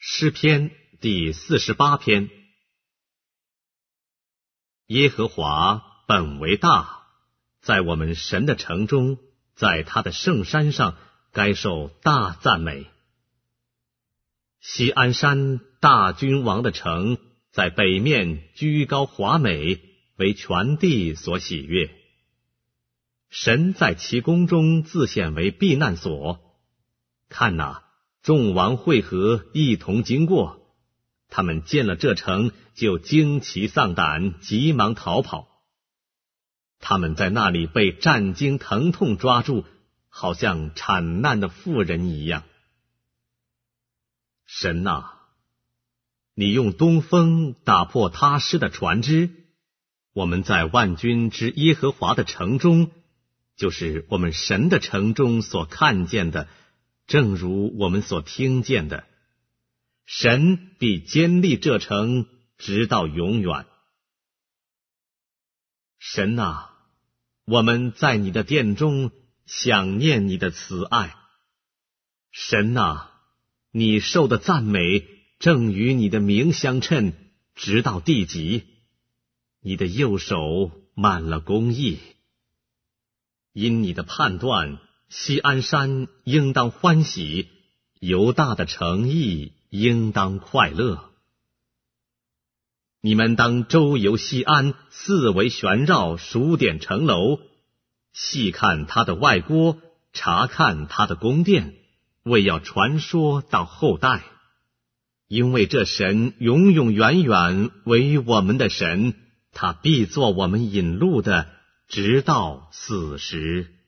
诗篇第48篇。耶和华本为大，在我们神的城中，在他的圣山上，该受大赞美。锡安山大君王的城，在北面居高华美，为全地所喜悦。神在其宫中自显为避难所。看哪，众王会合，一同经过。他们见了这城，就惊奇丧胆，急忙逃跑。他们在那里被战惊疼痛抓住，好像产难的妇人一样。神啊，你用东风打破他施的船只。我们在万军之耶和华的城中，就是我们神的城中所看见的，正如我们所听见的。神必坚立这城，直到永远。神啊，我们在你的殿中想念你的慈爱。神啊，你受的赞美正与你的名相称，直到地极。你的右手满了公义。因你的判断，锡安山应当欢喜，犹大的诚意应当快乐。你们当周游锡安，四围旋绕，数点城楼，细看他的外郭，查看他的宫殿，为要传说到后代。因为这神永永远远为我们的神，他必做我们引路的，直到死时。